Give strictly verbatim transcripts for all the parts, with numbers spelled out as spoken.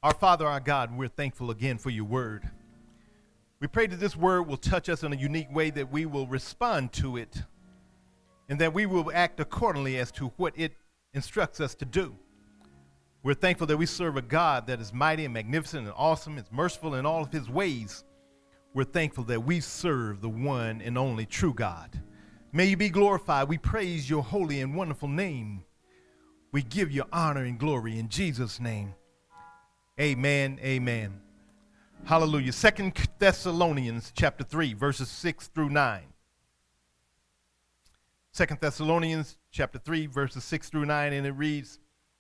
Our Father, our God, we're thankful again for your word. We pray that this word will touch us in a unique way, that we will respond to it, and that we will act accordingly as to what it instructs us to do. We're thankful that we serve a God that is mighty and magnificent and awesome, is merciful in all of his ways. We're thankful that we serve the one and only true God. May you be glorified. We praise your holy and wonderful name. We give you honor and glory in Jesus' name. Amen, amen. Hallelujah. Second Thessalonians chapter three, verses six through nine. Second Thessalonians chapter three, verses six through nine, and it reads,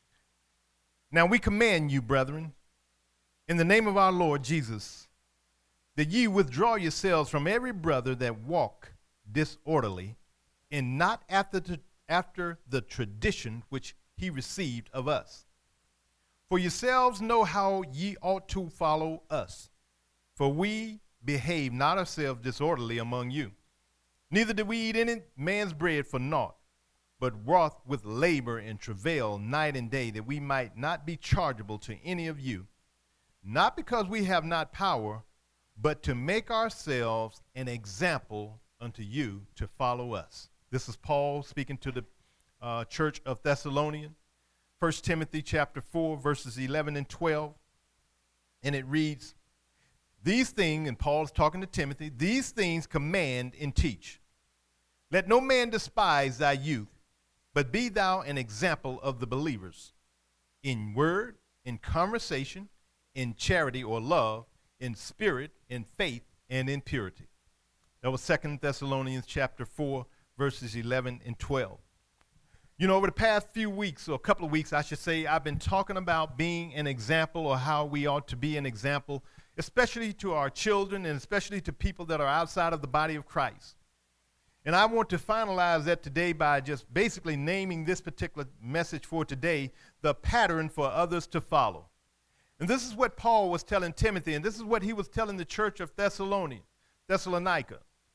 Now we command you, brethren, in the name of our Lord Jesus, that ye withdraw yourselves from every brother that walk disorderly, and not after the, after the tradition which he received of us. For yourselves know how ye ought to follow us. For we behave not ourselves disorderly among you. Neither did we eat any man's bread for naught, but wrought with labor and travail night and day, that we might not be chargeable to any of you, not because we have not power, but to make ourselves an example unto you to follow us. This is Paul speaking to the uh, church of Thessalonians. First Timothy chapter four, verses eleven and twelve, and it reads, These things, and Paul is talking to Timothy, these things command and teach. Let no man despise thy youth, but be thou an example of the believers, in word, in conversation, in charity or love, in spirit, in faith, and in purity. That was Second Thessalonians chapter four, verses eleven and twelve. You know, over the past few weeks, or a couple of weeks, I should say, I've been talking about being an example, or how we ought to be an example, especially to our children and especially to people that are outside of the body of Christ. And I want to finalize that today by just basically naming this particular message for today, the pattern for others to follow. And this is what Paul was telling Timothy, and this is what he was telling the church of Thessalonica. Thessalonica.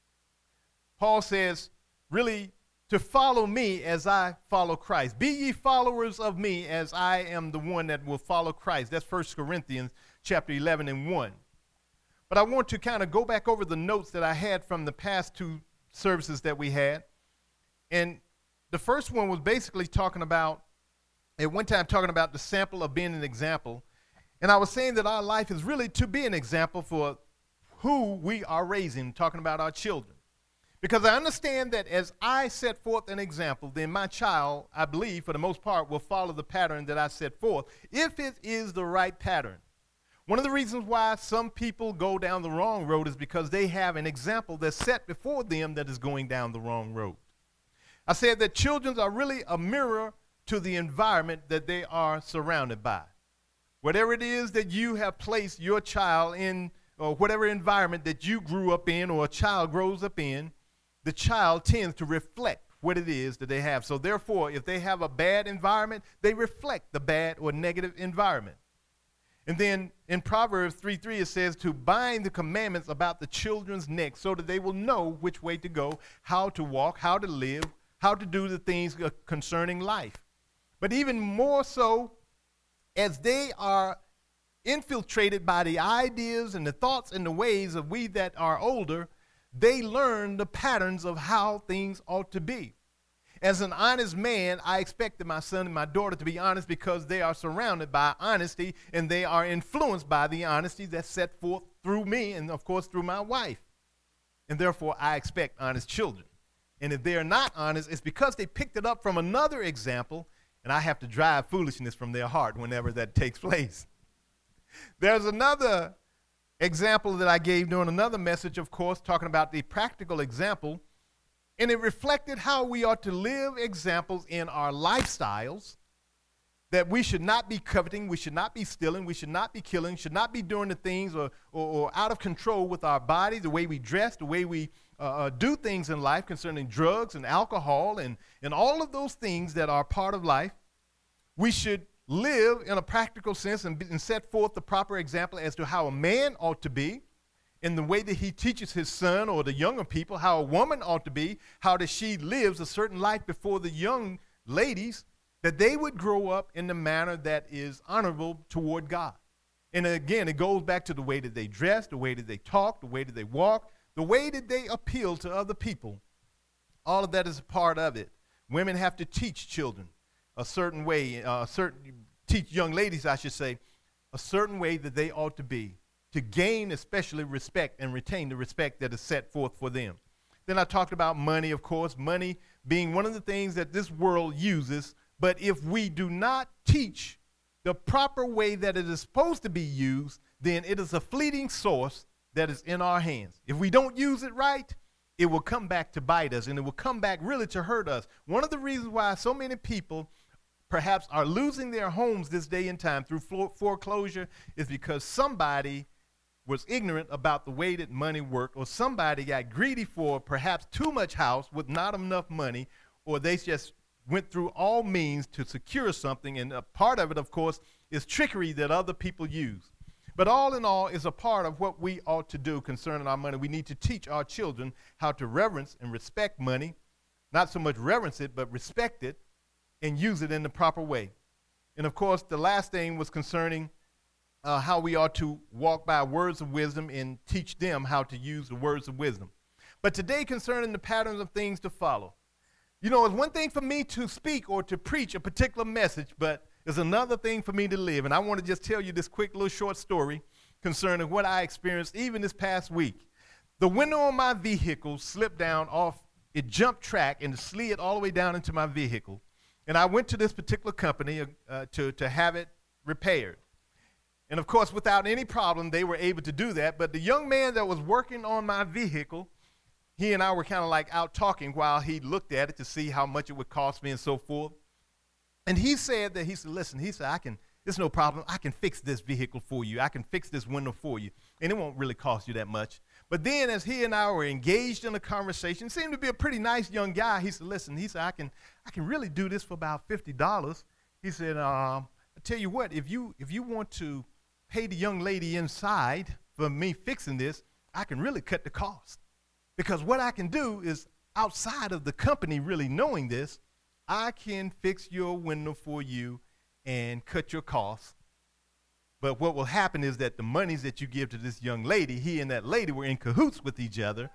Paul says, really, to follow me as I follow Christ. Be ye followers of me as I am the one that will follow Christ. That's First Corinthians chapter eleven and one. But I want to kind of go back over the notes that I had from the past two services that we had. And the first one was basically talking about, at one time talking about the sample of being an example. And I was saying that our life is really to be an example for who we are raising, talking about our children. Because I understand that as I set forth an example, then my child, I believe, for the most part, will follow the pattern that I set forth, if it is the right pattern. One of the reasons why some people go down the wrong road is because they have an example that's set before them that is going down the wrong road. I said that children are really a mirror to the environment that they are surrounded by. Whatever it is that you have placed your child in, or whatever environment that you grew up in or a child grows up in, the child tends to reflect what it is that they have. So therefore, if they have a bad environment, they reflect the bad or negative environment. And then in Proverbs three three, it says to bind the commandments about the children's neck so that they will know which way to go, how to walk, how to live, how to do the things concerning life. But even more so, as they are infiltrated by the ideas and the thoughts and the ways of we that are older, they learn the patterns of how things ought to be. As an honest man, I expected my son and my daughter to be honest because they are surrounded by honesty and they are influenced by the honesty that's set forth through me and, of course, through my wife. And therefore, I expect honest children. And if they are not honest, it's because they picked it up from another example, and I have to drive foolishness from their heart whenever that takes place. There's another example that I gave during another message, of course, talking about the practical example, and it reflected how we ought to live examples in our lifestyles, that we should not be coveting, we should not be stealing, we should not be killing, should not be doing the things or, or, or out of control with our body, the way we dress, the way we uh, uh, do things in life concerning drugs and alcohol and, and all of those things that are part of life. We should live in a practical sense and, and set forth the proper example as to how a man ought to be in the way that he teaches his son or the younger people, how a woman ought to be, how that she lives a certain life before the young ladies, that they would grow up in the manner that is honorable toward God. And again, it goes back to the way that they dress, the way that they talk, the way that they walk, the way that they appeal to other people. All of that is a part of it. Women have to teach children a certain way, uh, a certain teach young ladies, I should say, a certain way that they ought to be, to gain especially respect and retain the respect that is set forth for them. Then I talked about money, of course, money being one of the things that this world uses, but if we do not teach the proper way that it is supposed to be used, then it is a fleeting source that is in our hands. If we don't use it right, it will come back to bite us, and it will come back really to hurt us. One of the reasons why so many people perhaps are losing their homes this day and time through foreclosure is because somebody was ignorant about the way that money worked, or somebody got greedy for perhaps too much house with not enough money, or they just went through all means to secure something. And a part of it, of course, is trickery that other people use. But all in all, is a part of what we ought to do concerning our money. We need to teach our children how to reverence and respect money, not so much reverence it, but respect it and use it in the proper way. And of course, the last thing was concerning uh, how we ought to walk by words of wisdom and teach them how to use the words of wisdom. But today, concerning the patterns of things to follow. You know, it's one thing for me to speak or to preach a particular message, but it's another thing for me to live. And I want to just tell you this quick little short story concerning what I experienced even this past week. The window on my vehicle slipped down off, it jumped track and slid all the way down into my vehicle. And I went to this particular company uh, to, to have it repaired. And of course, without any problem, they were able to do that. But the young man that was working on my vehicle, he and I were kind of like out talking while he looked at it to see how much it would cost me and so forth. And he said that, he said, listen, he said, I can, it's no problem. I can fix this vehicle for you. I can fix this window for you. And it won't really cost you that much. But then as he and I were engaged in a conversation, seemed to be a pretty nice young guy. He said, listen, he said, I can, I can really do this for about fifty dollars. He said, um, I tell you what, if you, if you want to pay the young lady inside for me fixing this, I can really cut the cost. Because what I can do is, outside of the company really knowing this, I can fix your window for you and cut your costs. But what will happen is that the monies that you give to this young lady, he and that lady were in cahoots with each other,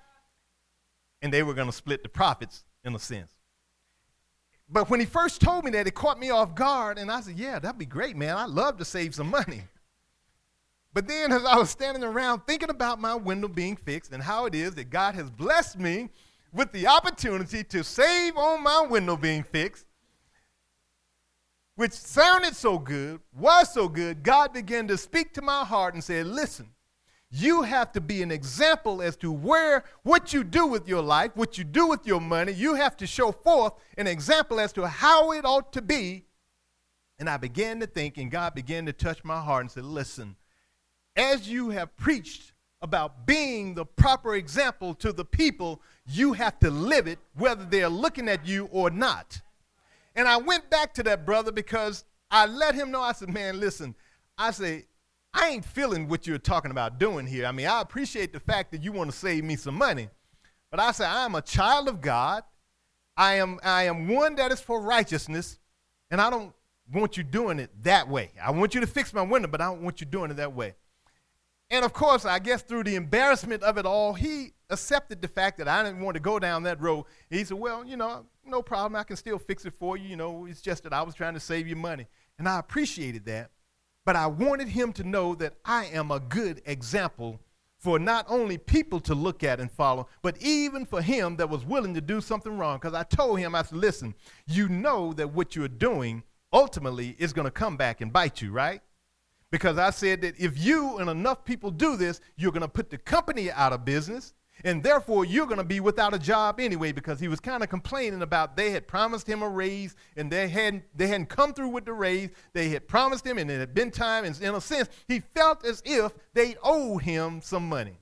and they were going to split the profits in a sense. But when he first told me that, it caught me off guard, and I said, yeah, that'd be great, man. I'd love to save some money. But then as I was standing around thinking about my window being fixed and how it is that God has blessed me with the opportunity to save on my window being fixed, which sounded so good, was so good, God began to speak to my heart and said, listen, you have to be an example as to where, what you do with your life, what you do with your money. You have to show forth an example as to how it ought to be. And I began to think, and God began to touch my heart and said, listen, as you have preached about being the proper example to the people, you have to live it whether they're looking at you or not. And I went back to that brother because I let him know, I said, man, listen, I say, I ain't feeling what you're talking about doing here. I mean, I appreciate the fact that you want to save me some money. But I say, I am a child of God. I am, I am one that is for righteousness, and I don't want you doing it that way. I want you to fix my window, but I don't want you doing it that way. And, of course, I guess through the embarrassment of it all, he accepted the fact that I didn't want to go down that road. He said, well, you know, no problem. I can still fix it for you. You know, it's just that I was trying to save you money. And I appreciated that. But I wanted him to know that I am a good example for not only people to look at and follow, but even for him that was willing to do something wrong. Because I told him, I said, listen, you know that what you're doing ultimately is going to come back and bite you, right? Because I said that if you and enough people do this, you're going to put the company out of business, and therefore you're going to be without a job anyway, because he was kind of complaining about they had promised him a raise, and they hadn't, they hadn't come through with the raise. They had promised him, and it had been time, and in a sense, he felt as if they owed him some money.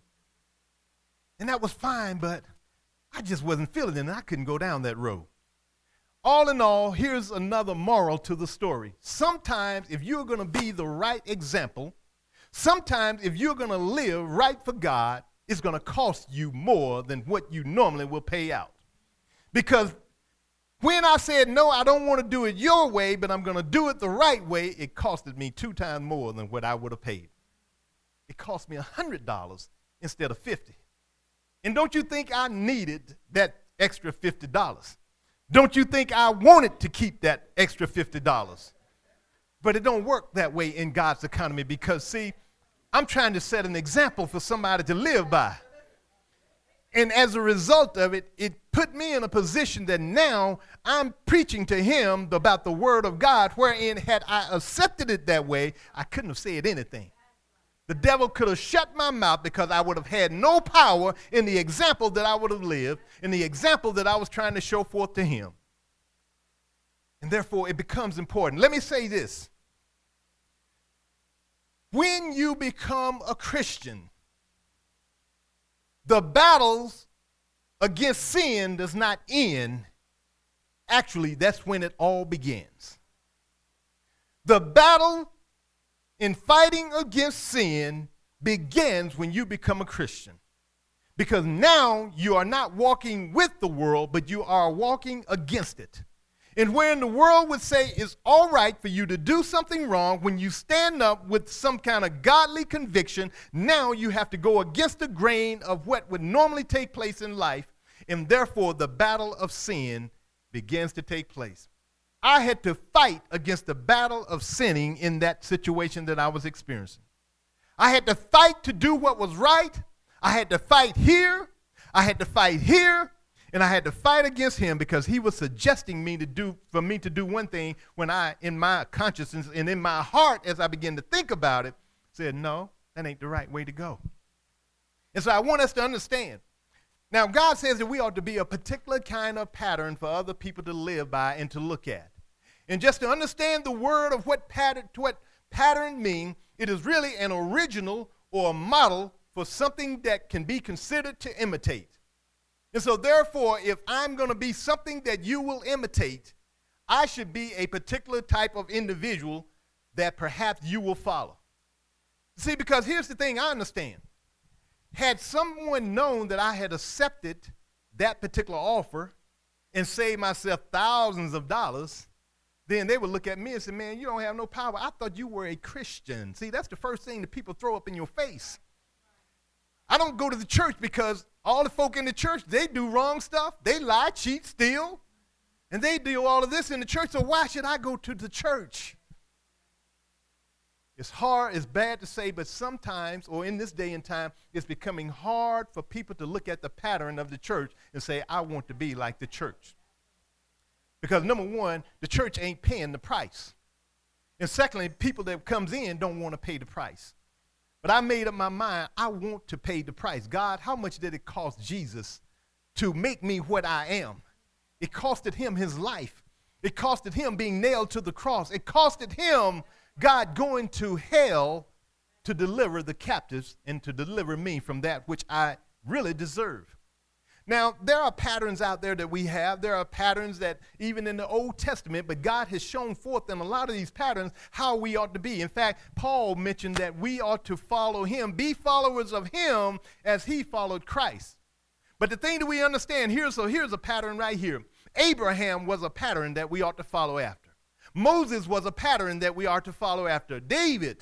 And that was fine, but I just wasn't feeling it, and I couldn't go down that road. All in all, here's another moral to the story. Sometimes if you're going to be the right example, sometimes if you're going to live right for God, it's going to cost you more than what you normally will pay out. Because when I said, no, I don't want to do it your way, but I'm going to do it the right way, it costed me two times more than what I would have paid. cost me one hundred dollars instead of fifty dollars. And don't you think I needed that extra fifty dollars? Don't you think I wanted to keep that extra fifty dollars? But it don't work that way in God's economy because, see, I'm trying to set an example for somebody to live by. And as a result of it, it put me in a position that now I'm preaching to him about the word of God, wherein had I accepted it that way, I couldn't have said anything. The devil could have shut my mouth because I would have had no power in the example that I would have lived, in the example that I was trying to show forth to him. And therefore, it becomes important. Let me say this. When you become a Christian, the battles against sin does not end. Actually, that's when it all begins. The battle in fighting against sin begins when you become a Christian. Because now you are not walking with the world, but you are walking against it. And wherein the world would say it's all right for you to do something wrong, when you stand up with some kind of godly conviction, now you have to go against the grain of what would normally take place in life, and therefore the battle of sin begins to take place. I had to fight against the battle of sinning in that situation that I was experiencing. I had to fight to do what was right. I had to fight here. I had to fight here. And I had to fight against him because he was suggesting me to do for me to do one thing when I, in my consciousness and in my heart, as I began to think about it, said, no, that ain't the right way to go. And so I want us to understand. Now, God says that we ought to be a particular kind of pattern for other people to live by and to look at. And just to understand the word of what pattern, what pattern means, it is really an original or a model for something that can be considered to imitate. And so, therefore, if I'm going to be something that you will imitate, I should be a particular type of individual that perhaps you will follow. See, because here's the thing I understand. Had someone known that I had accepted that particular offer and saved myself thousands of dollars, then they would look at me and say, man, you don't have no power. I thought you were a Christian. See, that's the first thing that people throw up in your face. I don't go to the church because all the folk in the church, they do wrong stuff. They lie, cheat, steal, and they do all of this in the church, so why should I go to the church? It's hard, it's bad to say, but sometimes, or in this day and time, it's becoming hard for people to look at the pattern of the church and say, I want to be like the church. Because number one, the church ain't paying the price. And secondly, people that comes in don't want to pay the price. But I made up my mind, I want to pay the price. God, how much did it cost Jesus to make me what I am? It costed him his life. It costed him being nailed to the cross. It costed him, God, going to hell to deliver the captives and to deliver me from that which I really deserve. Now, there are patterns out there that we have. There are patterns that even in the Old Testament, but God has shown forth in a lot of these patterns how we ought to be. In fact, Paul mentioned that we ought to follow him, be followers of him as he followed Christ. But the thing that we understand here, so here's a pattern right here. Abraham was a pattern that we ought to follow after. Moses was a pattern that we are to follow after. David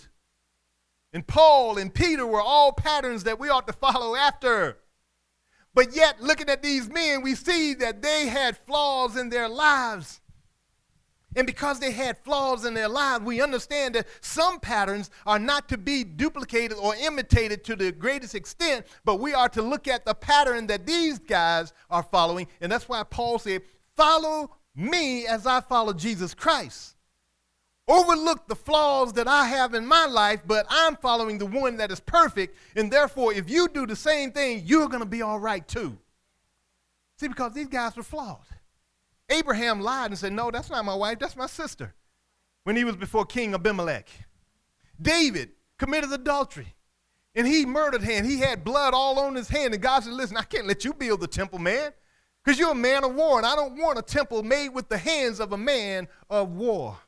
and Paul and Peter were all patterns that we ought to follow after. But yet, looking at these men, we see that they had flaws in their lives. And because they had flaws in their lives, we understand that some patterns are not to be duplicated or imitated to the greatest extent, but we are to look at the pattern that these guys are following. And that's why Paul said, follow me as I follow Jesus Christ. Overlook the flaws that I have in my life, but I'm following the one that is perfect, and therefore, if you do the same thing, you're going to be all right too. See, because these guys were flawed. Abraham lied and said, no, that's not my wife, that's my sister, when he was before King Abimelech. David committed adultery, and he murdered him. He had blood all on his hand, and God said, listen, I can't let you build the temple, man, because you're a man of war, and I don't want a temple made with the hands of a man of war.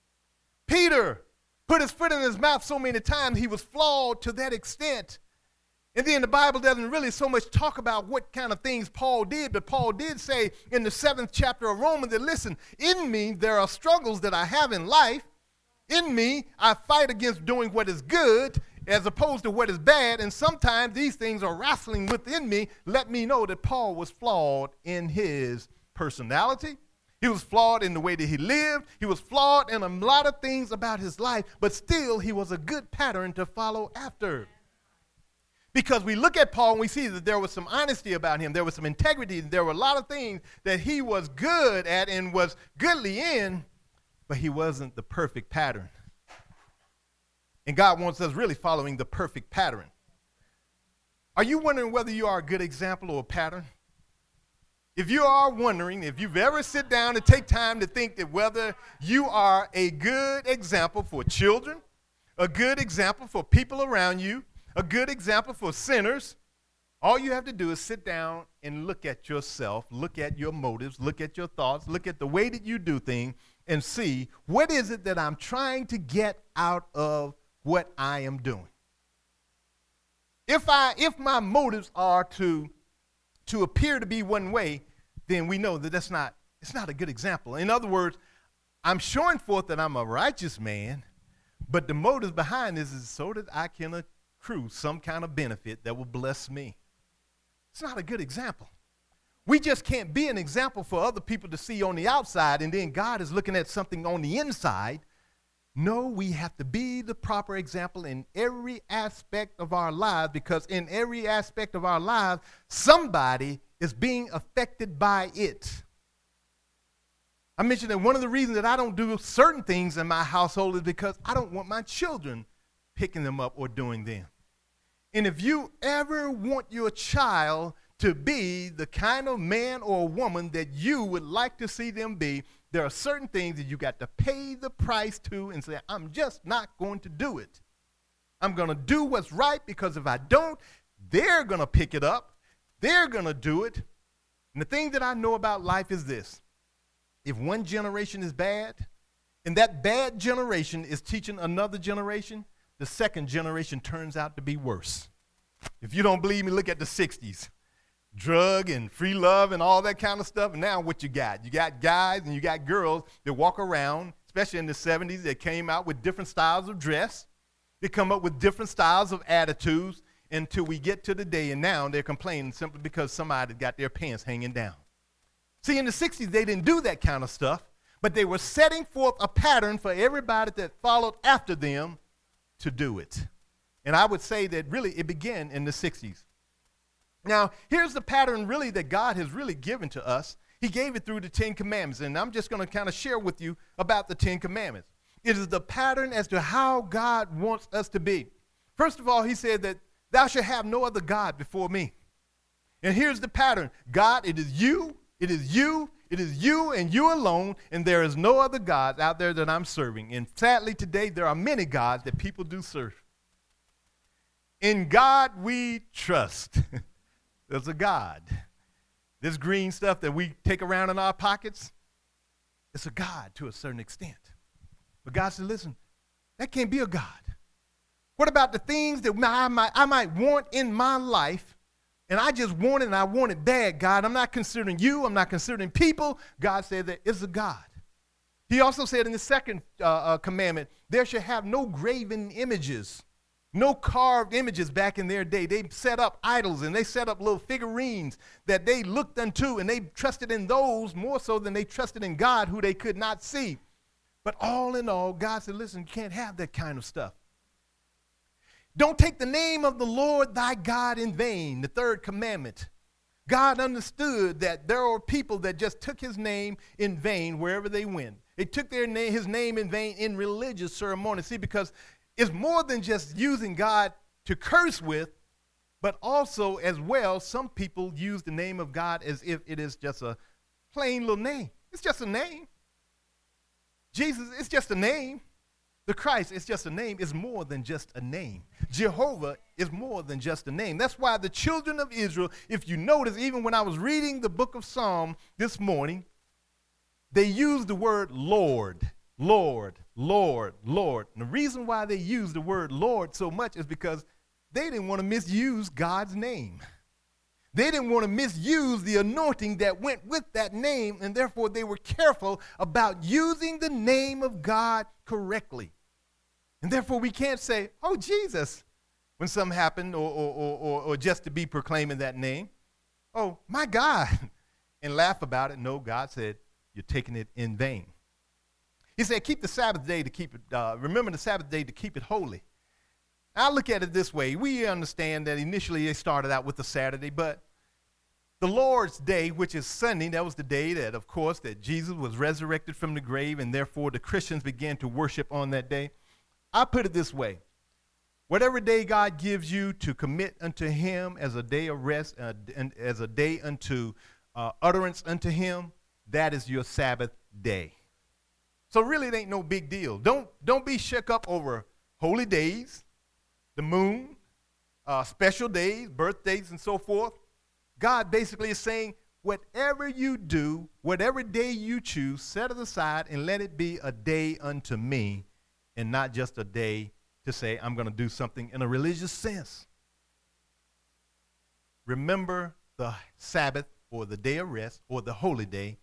Peter put his foot in his mouth so many times, he was flawed to that extent. And then the Bible doesn't really so much talk about what kind of things Paul did, but Paul did say in the seventh chapter of Romans that, listen, in me there are struggles that I have in life. In me, I fight against doing what is good. as opposed to what is bad, and sometimes these things are wrestling within me, let me know that Paul was flawed in his personality. He was flawed in the way that he lived. He was flawed in a lot of things about his life, but still he was a good pattern to follow after. Because we look at Paul and we see that there was some honesty about him. There was some integrity. There were a lot of things that he was good at and was goodly in, but he wasn't the perfect pattern. And God wants us really following the perfect pattern. Are you wondering whether you are a good example or a pattern? If you are wondering, if you've ever sit down and take time to think that whether you are a good example for children, a good example for people around you, a good example for sinners, all you have to do is sit down and look at yourself, look at your motives, look at your thoughts, look at the way that you do things, and see what is it that I'm trying to get out of what I am doing. If I, if my motives are to, to appear to be one way, then we know that that's not, it's not a good example. In other words, I'm showing forth that I'm a righteous man, but the motives behind this is so that I can accrue some kind of benefit that will bless me. It's not a good example. We just can't be an example for other people to see on the outside, and then God is looking at something on the inside. No, we have to be the proper example in every aspect of our lives, because in every aspect of our lives, somebody is being affected by it. I mentioned that one of the reasons that I don't do certain things in my household is because I don't want my children picking them up or doing them. And if you ever want your child to be the kind of man or woman that you would like to see them be, there are certain things that you got to pay the price to and say, I'm just not going to do it. I'm going to do what's right, because if I don't, they're going to pick it up. They're going to do it. And the thing that I know about life is this. If one generation is bad, and that bad generation is teaching another generation, the second generation turns out to be worse. If you don't believe me, look at the sixties. Drug and free love and all that kind of stuff. And now what you got? You got guys and you got girls that walk around, especially in the seventies, that came out with different styles of dress. They come up with different styles of attitudes until we get to the day, and now they're complaining simply because somebody got their pants hanging down. See, in the sixties, they didn't do that kind of stuff, but they were setting forth a pattern for everybody that followed after them to do it. And I would say that really it began in the sixties. Now, here's the pattern really that God has really given to us. He gave it through the Ten Commandments, and I'm just going to kind of share with you about the Ten Commandments. It is the pattern as to how God wants us to be. First of all, he said that thou shalt have no other God before me. And here's the pattern. God, it is you, it is you, it is you and you alone, and there is no other gods out there that I'm serving. And sadly today, there are many gods that people do serve. In God we trust. There's a God. This green stuff that we take around in our pockets, it's a God to a certain extent. But God said, listen, that can't be a God. What about the things that I might, I might want in my life, and I just want it and I want it bad, God? I'm not considering you. I'm not considering people. God said that it's a God. He also said in the second uh, uh, commandment, there shall have no graven images. No carved images back in their day. They set up idols and they set up little figurines that they looked unto, and they trusted in those more so than they trusted in God, who they could not see. But all in all, God said, listen, you can't have that kind of stuff. Don't take the name of the Lord thy God in vain, the third commandment. God understood that there were people that just took his name in vain wherever they went. They took their name, his name in vain in religious ceremonies. See, because it's more than just using God to curse with, but also as well, some people use the name of God as if it is just a plain little name. It's just a name. Jesus, it's just a name. The Christ, it's just a name. It's more than just a name. Jehovah is more than just a name. That's why the children of Israel, if you notice, even when I was reading the book of Psalm this morning, they used the word Lord. Lord, Lord, Lord. And the reason why they use the word Lord so much is because they didn't want to misuse God's name. They didn't want to misuse the anointing that went with that name, and therefore they were careful about using the name of God correctly. And therefore we can't say, oh, Jesus, when something happened or, or, or, or, or just to be proclaiming that name. Oh, my God, and laugh about it. No, God said, you're taking it in vain. He said, keep the Sabbath day to keep it, uh, remember the Sabbath day to keep it holy. I look at it this way. We understand that initially they started out with the Saturday, but the Lord's day, which is Sunday, that was the day that, of course, that Jesus was resurrected from the grave, and therefore the Christians began to worship on that day. I put it this way. Whatever day God gives you to commit unto him as a day of rest, uh, and as a day unto uh, utterance unto him, that is your Sabbath day. So really it ain't no big deal. Don't, don't be shook up over holy days, the moon, uh, special days, birthdays, and so forth. God basically is saying, whatever you do, whatever day you choose, set it aside and let it be a day unto me and not just a day to say, I'm going to do something in a religious sense. Remember the Sabbath or the day of rest or the holy day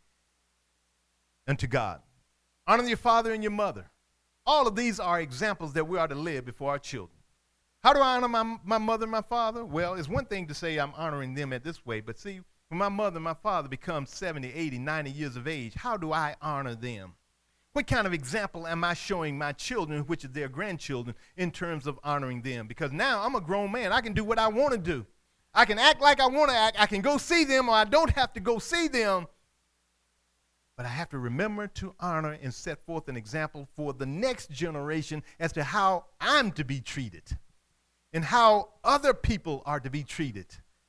unto God. Honor your father and your mother. All of these are examples that we are to live before our children. How do I honor my, my mother and my father? Well, it's one thing to say I'm honoring them at this way, but see, when my mother and my father become seventy, eighty, ninety years of age, how do I honor them? What kind of example am I showing my children, which is their grandchildren, in terms of honoring them? Because now I'm a grown man. I can do what I want to do. I can act like I want to act. I can go see them, or I don't have to go see them. But I have to remember to honor and set forth an example for the next generation as to how I'm to be treated and how other people are to be treated.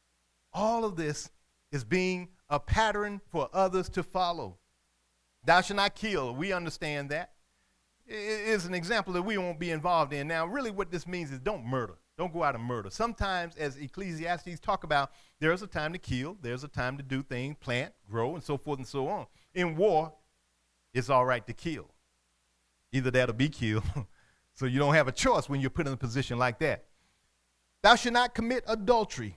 All of this is being a pattern for others to follow. Thou shalt not kill. We understand that. It is an example that we won't be involved in. Now, really what this means is don't murder. Don't go out and murder. Sometimes, as Ecclesiastes talk about, there's a time to kill. There's a time to do things, plant, grow, and so forth and so on. In war, it's all right to kill. Either that or be killed. So you don't have a choice when you're put in a position like that. Thou shalt not commit adultery.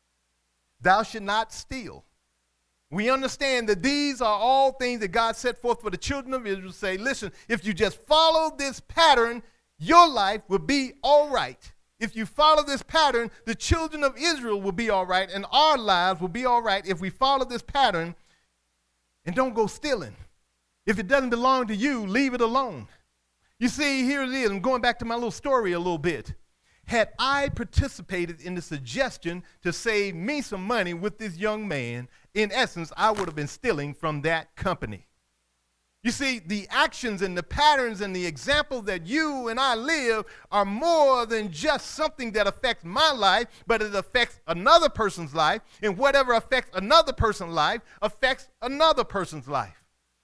Thou shalt not steal. We understand that these are all things that God set forth for the children of Israel to say, listen, if you just follow this pattern, your life will be all right. If you follow this pattern, the children of Israel will be all right, and our lives will be all right if we follow this pattern and don't go stealing. If it doesn't belong to you, leave it alone. You see, here it is. I'm going back to my little story a little bit. Had I participated in the suggestion to save me some money with this young man, in essence, I would have been stealing from that company. You see, the actions and the patterns and the example that you and I live are more than just something that affects my life, but it affects another person's life, and whatever affects another person's life affects another person's life.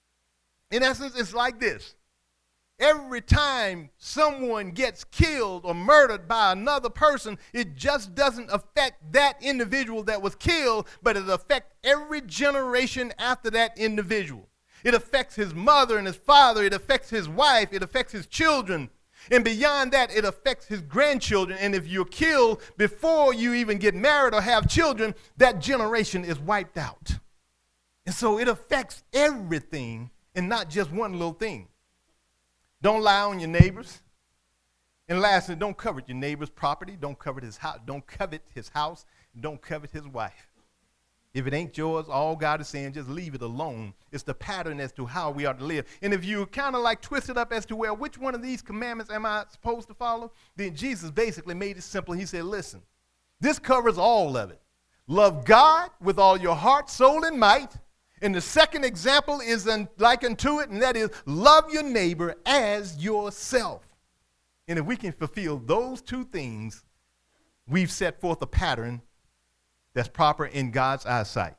In essence, it's like this. Every time someone gets killed or murdered by another person, it just doesn't affect that individual that was killed, but it affects every generation after that individual. It affects his mother and his father. It affects his wife. It affects his children. And beyond that, it affects his grandchildren. And if you're killed before you even get married or have children, that generation is wiped out. And so it affects everything and not just one little thing. Don't lie on your neighbors. And lastly, don't covet your neighbor's property. Don't covet his house. Don't covet his house. Don't covet his wife. If it ain't yours, all God is saying, just leave it alone. It's the pattern as to how we are to live. And if you kind of like twist it up as to, well, which one of these commandments am I supposed to follow? Then Jesus basically made it simple. He said, listen, this covers all of it. Love God with all your heart, soul, and might. And the second example is like unto it, and that is love your neighbor as yourself. And if we can fulfill those two things, we've set forth a pattern that's proper in God's eyesight.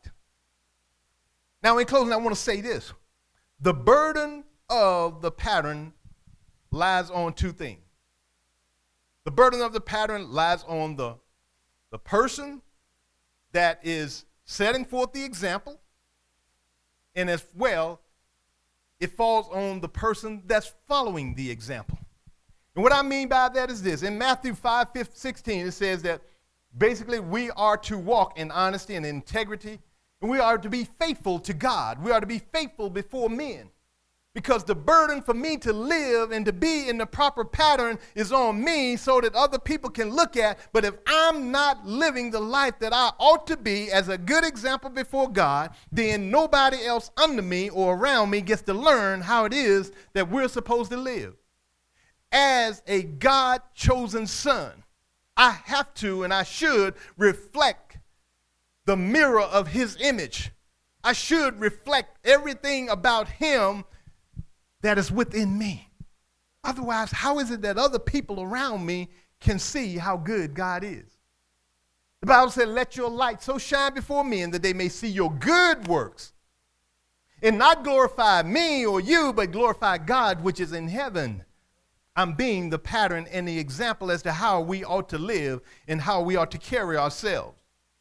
Now, in closing, I want to say this. The burden of the pattern lies on two things. The burden of the pattern lies on the, the person that is setting forth the example, and as well, it falls on the person that's following the example. And what I mean by that is this. In Matthew five sixteen, it says that basically we are to walk in honesty and integrity, and we are to be faithful to God. We are to be faithful before men. Because the burden for me to live and to be in the proper pattern is on me so that other people can look at. But if I'm not living the life that I ought to be as a good example before God, then nobody else under me or around me gets to learn how it is that we're supposed to live. As a God-chosen son, I have to and I should reflect the mirror of his image. I should reflect everything about him that is within me. Otherwise, how is it that other people around me can see how good God is? The Bible said, let your light so shine before men that they may see your good works and not glorify me or you, but glorify God which is in heaven. I'm being the pattern and the example as to how we ought to live and how we ought to carry ourselves.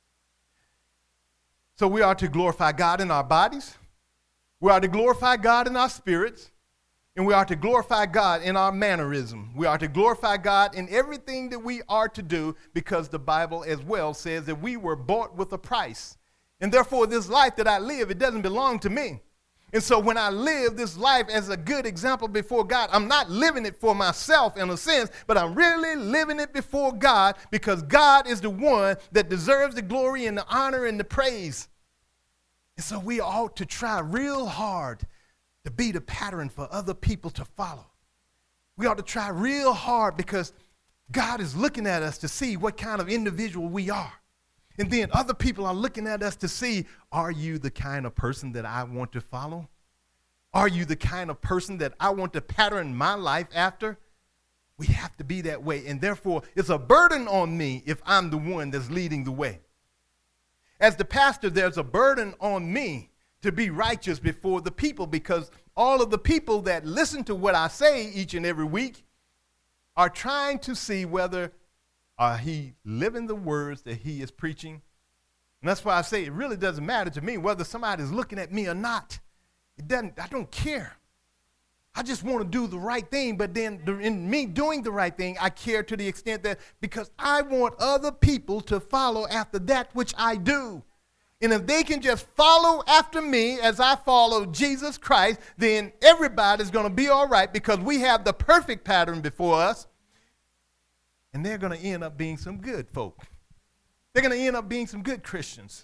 So we are to glorify God in our bodies. We are to glorify God in our spirits. And we are to glorify God in our mannerism. We are to glorify God in everything that we are to do, because the Bible as well says that we were bought with a price. And therefore, this life that I live, it doesn't belong to me. And so when I live this life as a good example before God, I'm not living it for myself in a sense, but I'm really living it before God, because God is the one that deserves the glory and the honor and the praise. And so we ought to try real hard to be the pattern for other people to follow. We ought to try real hard, because God is looking at us to see what kind of individual we are. And then other people are looking at us to see, are you the kind of person that I want to follow? Are you the kind of person that I want to pattern my life after? We have to be that way. And therefore, it's a burden on me if I'm the one that's leading the way. As the pastor, there's a burden on me to be righteous before the people, because all of the people that listen to what I say each and every week are trying to see whether uh, he living the words that he is preaching. And that's why I say it really doesn't matter to me whether somebody's looking at me or not. It doesn't, I don't care. I just want to do the right thing, but then in me doing the right thing, I care to the extent that because I want other people to follow after that which I do. And if they can just follow after me as I follow Jesus Christ, then everybody's going to be all right, because we have the perfect pattern before us. And they're going to end up being some good folk. They're going to end up being some good Christians.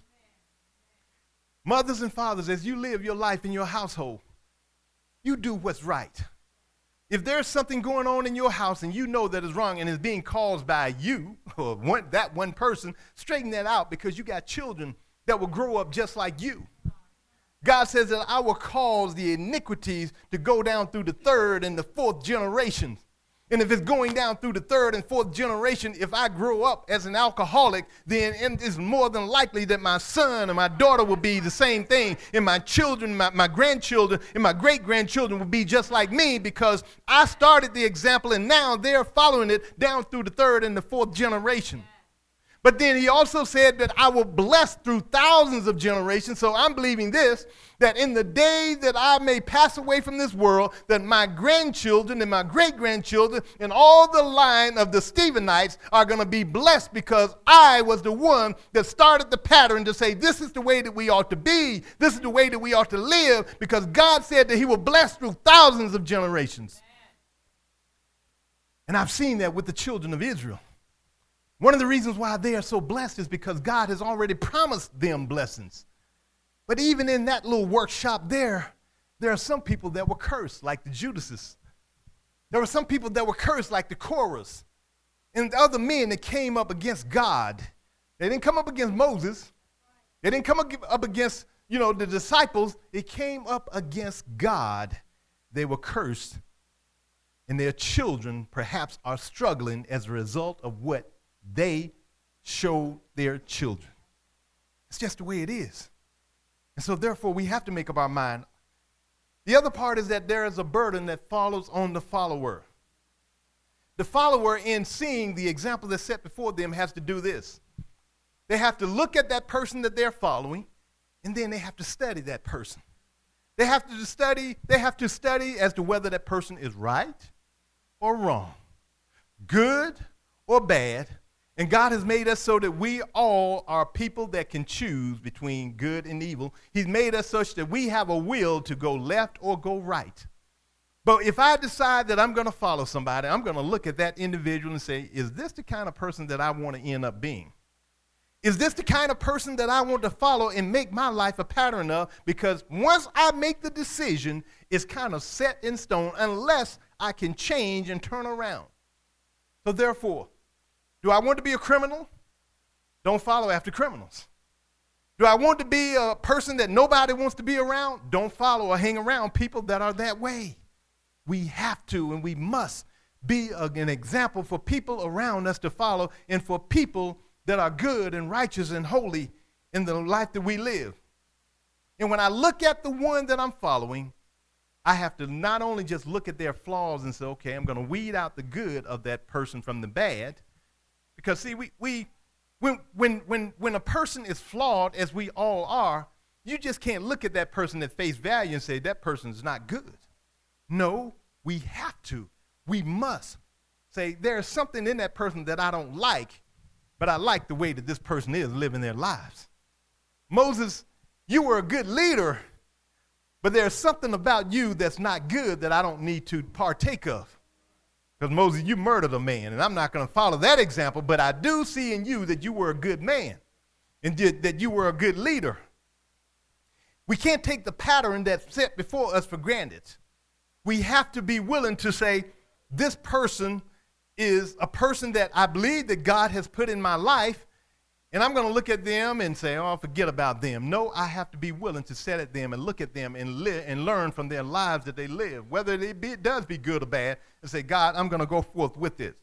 Mothers and fathers, as you live your life in your household, you do what's right. If there's something going on in your house and you know that is wrong and is being caused by you or one, that one person, straighten that out, because you got children that will grow up just like you. God says that I will cause the iniquities to go down through the third and the fourth generations. And if it's going down through the third and fourth generation, if I grow up as an alcoholic, then it's more than likely that my son and my daughter will be the same thing. And my children, my, my grandchildren, and my great-grandchildren will be just like me, because I started the example and now they're following it down through the third and the fourth generation. But then he also said that I will bless through thousands of generations. So I'm believing this, that in the day that I may pass away from this world, that my grandchildren and my great-grandchildren and all the line of the Stephenites are going to be blessed, because I was the one that started the pattern to say this is the way that we ought to be. This is the way that we ought to live, because God said that he will bless through thousands of generations. And I've seen that with the children of Israel. One of the reasons why they are so blessed is because God has already promised them blessings. But even in that little workshop there, there are some people that were cursed, like the Judases. There were some people that were cursed, like the Korahs. And the other men that came up against God. They didn't come up against Moses. They didn't come up against, you know, the disciples. They came up against God. They were cursed. And their children perhaps are struggling as a result of what they show their children. It's just the way it is. And so therefore we have to make up our mind. The other part is that there is a burden that follows on the follower. The follower, in seeing the example that's set before them, has to do this. They have to look at that person that they're following, and then they have to study that person. They have to study, they have to study as to whether that person is right or wrong, good or bad. And God has made us so that we all are people that can choose between good and evil. He's made us such that we have a will to go left or go right. But if I decide that I'm going to follow somebody, I'm going to look at that individual and say, is this the kind of person that I want to end up being? Is this the kind of person that I want to follow and make my life a pattern of? Because once I make the decision, it's kind of set in stone unless I can change and turn around. So therefore, do I want to be a criminal? Don't follow after criminals. Do I want to be a person that nobody wants to be around? Don't follow or hang around people that are that way. We have to and we must be a, an example for people around us to follow and for people that are good and righteous and holy in the life that we live. And when I look at the one that I'm following, I have to not only just look at their flaws and say, okay, I'm going to weed out the good of that person from the bad. Because, see, we, we when, when, when, when a person is flawed, as we all are, you just can't look at that person at face value and say that person is not good. No, we have to. We must say there's something in that person that I don't like, but I like the way that this person is living their lives. Moses, you were a good leader, but there's something about you that's not good that I don't need to partake of. Because Moses, you murdered a man, and I'm not going to follow that example, but I do see in you that you were a good man and that you were a good leader. We can't take the pattern that's set before us for granted. We have to be willing to say, this person is a person that I believe that God has put in my life, and I'm going to look at them and say, oh, forget about them. No, I have to be willing to sit at them and look at them and live and learn from their lives that they live, whether it, be, it does be good or bad, and say, God, I'm going to go forth with this.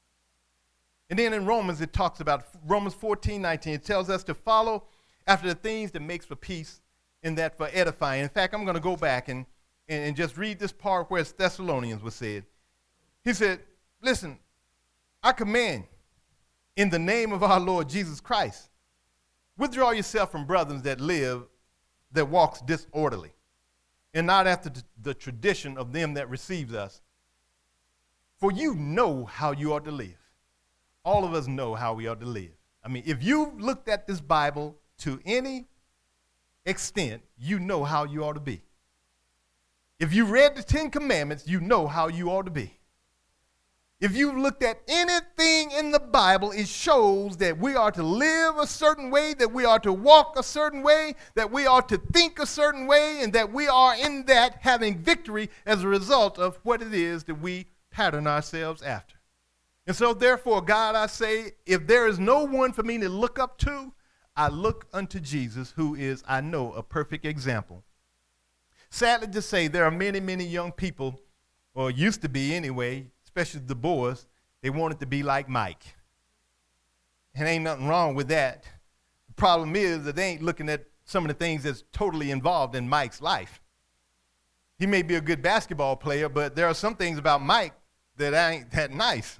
And then in Romans, it talks about Romans fourteen nineteen. It tells us to follow after the things that makes for peace and that for edifying. In fact, I'm going to go back and, and, and just read this part where Thessalonians was said. He said, listen, I command in the name of our Lord Jesus Christ, withdraw yourself from brothers that live, that walks disorderly, and not after the tradition of them that receives us. For you know how you ought to live. All of us know how we ought to live. I mean, if you looked at this Bible to any extent, you know how you ought to be. If you read the Ten Commandments, you know how you ought to be. If you looked at anything in the Bible, it shows that we are to live a certain way, that we are to walk a certain way, that we are to think a certain way, and that we are in that having victory as a result of what it is that we pattern ourselves after. And so therefore, God, I say, if there is no one for me to look up to, I look unto Jesus, who is, I know, a perfect example. Sadly to say, there are many, many young people, or used to be anyway, especially the boys, they wanted to be like Mike. And ain't nothing wrong with that. The problem is that they ain't looking at some of the things that's totally involved in Mike's life. He may be a good basketball player, but there are some things about Mike that ain't that nice.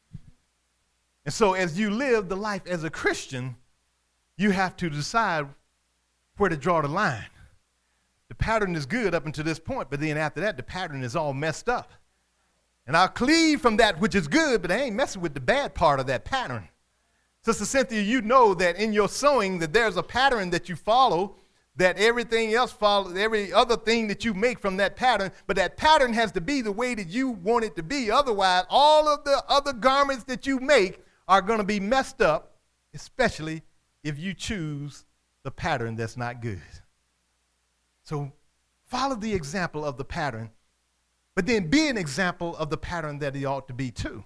And so as you live the life as a Christian, you have to decide where to draw the line. The pattern is good up until this point, but then after that, the pattern is all messed up. And I'll cleave from that which is good, but I ain't messing with the bad part of that pattern. Sister Cynthia, you know that in your sewing that there's a pattern that you follow, that everything else follows, every other thing that you make from that pattern, but that pattern has to be the way that you want it to be. Otherwise, all of the other garments that you make are going to be messed up, especially if you choose the pattern that's not good. So follow the example of the pattern, but then be an example of the pattern that he ought to be too.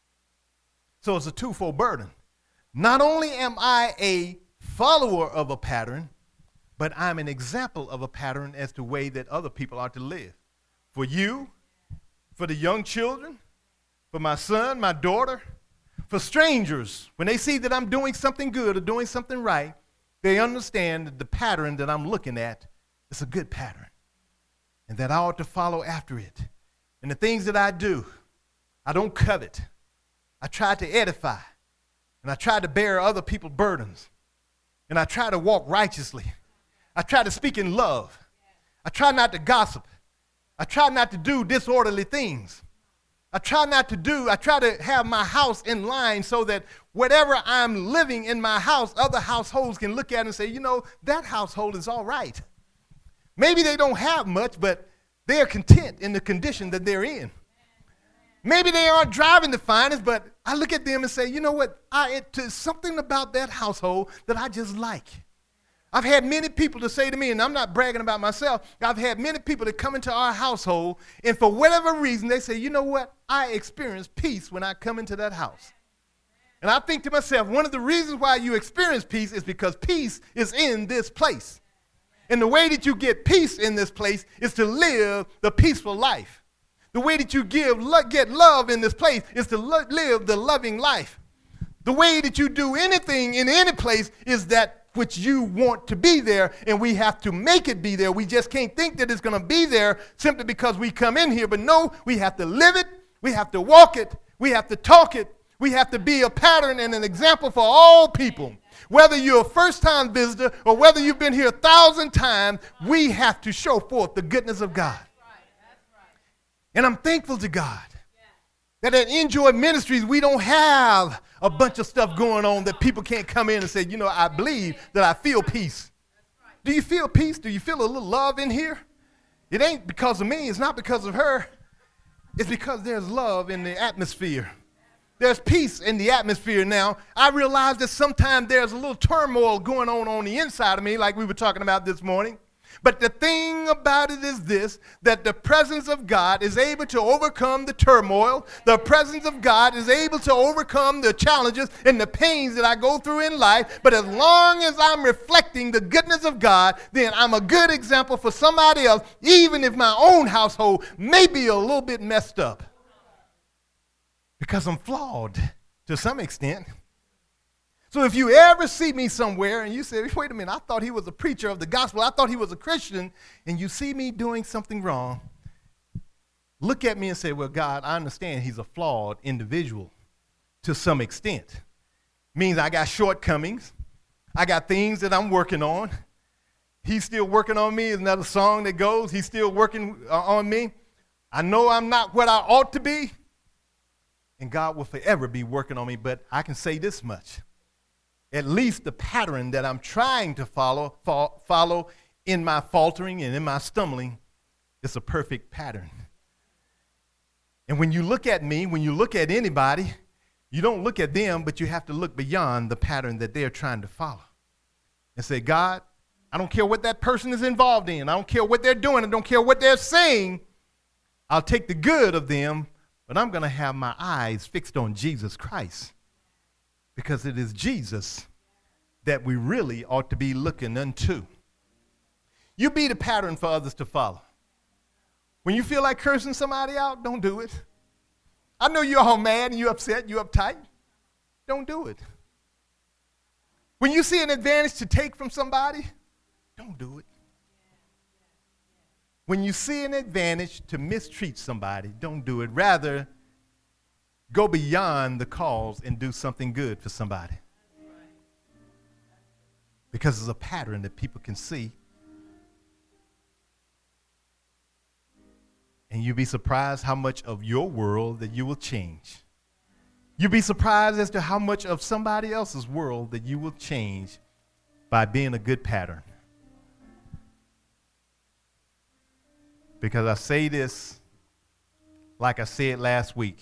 So it's a twofold burden. Not only am I a follower of a pattern, but I'm an example of a pattern as to the way that other people are to live. For you, for the young children, for my son, my daughter, for strangers, when they see that I'm doing something good or doing something right, they understand that the pattern that I'm looking at is a good pattern and that I ought to follow after it. And the things that I do, I don't covet. I try to edify, and I try to bear other people's burdens, and I try to walk righteously. I try to speak in love. I try not to gossip. I try not to do disorderly things. I try not to do, I try to have my house in line so that whatever I'm living in my house, other households can look at it and say, you know, that household is all right. Maybe they don't have much, but They are content in the condition that they're in. Maybe they aren't driving the finest, but I look at them and say, you know what? I, it, there's something about that household that I just like. I've had many people to say to me, and I'm not bragging about myself, I've had many people that come into our household, and for whatever reason, they say, you know what? I experience peace when I come into that house. And I think to myself, one of the reasons why you experience peace is because peace is in this place. And the way that you get peace in this place is to live the peaceful life. The way that you give, lo- get love in this place is to lo- live the loving life. The way that you do anything in any place is that which you want to be there, and we have to make it be there. We just can't think that it's going to be there simply because we come in here. But no, we have to live it. We have to walk it. We have to talk it. We have to be a pattern and an example for all people. Whether you're a first-time visitor or whether you've been here a thousand times, we have to show forth the goodness of God. And I'm thankful to God that at Enjoy Ministries, we don't have a bunch of stuff going on that people can't come in and say, you know, I believe that I feel peace. Do you feel peace? Do you feel a little love in here? It ain't because of me. It's not because of her. It's because there's love in the atmosphere. There's peace in the atmosphere now. I realize that sometimes there's a little turmoil going on on the inside of me, like we were talking about this morning. But the thing about it is this, that the presence of God is able to overcome the turmoil. The presence of God is able to overcome the challenges and the pains that I go through in life. But as long as I'm reflecting the goodness of God, then I'm a good example for somebody else, even if my own household may be a little bit messed up. Because I'm flawed to some extent. So if you ever see me somewhere and you say, wait a minute, I thought he was a preacher of the gospel, I thought he was a Christian, and you see me doing something wrong, look at me and say, well, God, I understand he's a flawed individual to some extent. Means I got shortcomings. I got things that I'm working on. He's still working on me is another song that goes. He's still working uh, on me. I know I'm not what I ought to be, and God will forever be working on me, but I can say this much. At least the pattern that I'm trying to follow, fo- follow in my faltering and in my stumbling is a perfect pattern. And when you look at me, when you look at anybody, you don't look at them, but you have to look beyond the pattern that they're trying to follow. And say, God, I don't care what that person is involved in. I don't care what they're doing. I don't care what they're saying. I'll take the good of them, but I'm going to have my eyes fixed on Jesus Christ. Because it is Jesus that we really ought to be looking unto. You be the pattern for others to follow. When you feel like cursing somebody out, don't do it. I know you're all mad and you're upset and you're uptight. Don't do it. When you see an advantage to take from somebody, don't do it. When you see an advantage to mistreat somebody, don't do it. Rather, go beyond the cause and do something good for somebody. Because it's a pattern that people can see. And you'll be surprised how much of your world that you will change. You'll be surprised as to how much of somebody else's world that you will change by being a good pattern. Because I say this like I said last week.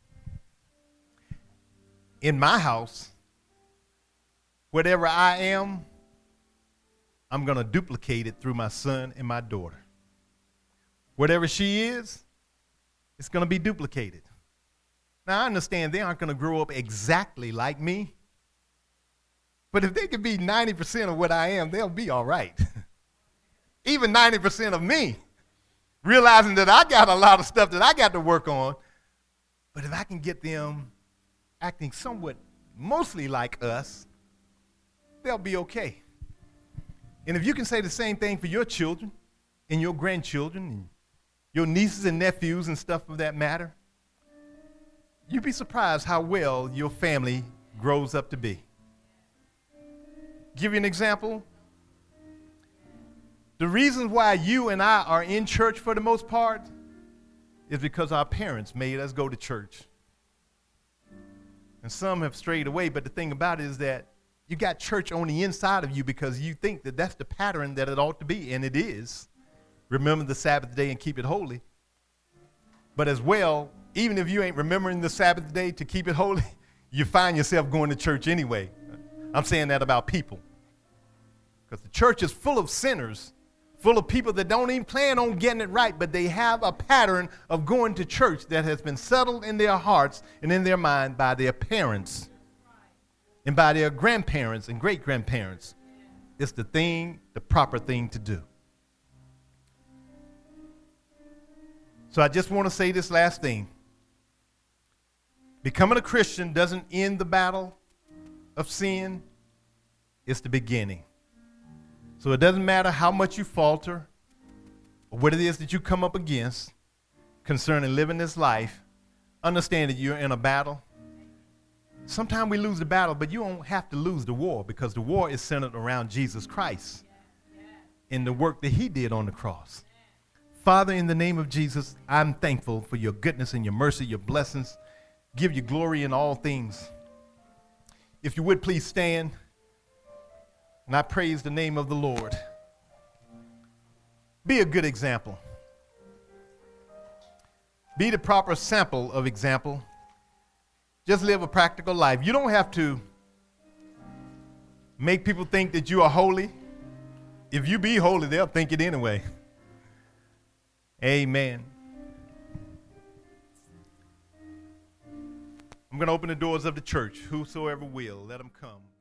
In my house, whatever I am, I'm going to duplicate it through my son and my daughter. Whatever she is, it's going to be duplicated. Now, I understand they aren't going to grow up exactly like me, but if they could be ninety percent of what I am, they'll be all right. Even ninety percent of me, realizing that I got a lot of stuff that I got to work on, but if I can get them acting somewhat mostly like us, they'll be okay. And if you can say the same thing for your children and your grandchildren and your nieces and nephews and stuff of that matter, you'd be surprised how well your family grows up to be. Give you an example. The reason why you and I are in church for the most part is because our parents made us go to church. And some have strayed away, but the thing about it is that you got church on the inside of you because you think that that's the pattern that it ought to be, and it is. remember the Sabbath day and keep it holy. But as well, even if you ain't remembering the Sabbath day to keep it holy, you find yourself going to church anyway. I'm saying that about people. Because the church is full of sinners, full of people that don't even plan on getting it right, but they have a pattern of going to church that has been settled in their hearts and in their mind by their parents and by their grandparents and great-grandparents. It's the thing, the proper thing to do. So I just want to say this last thing. Becoming a Christian doesn't end the battle of sin. It's the beginning. So it doesn't matter how much you falter or what it is that you come up against concerning living this life. Understand that you're in a battle. Sometimes we lose the battle, but you don't have to lose the war, because the war is centered around Jesus Christ and the work that he did on the cross. Father, in the name of Jesus, I'm thankful for your goodness and your mercy, your blessings. Give you glory in all things. If you would, please stand. And I praise the name of the Lord. Be a good example. Be the proper sample of example. Just live a practical life. You don't have to make people think that you are holy. If you be holy, they'll think it anyway. Amen. I'm going to open the doors of the church. Whosoever will, let them come.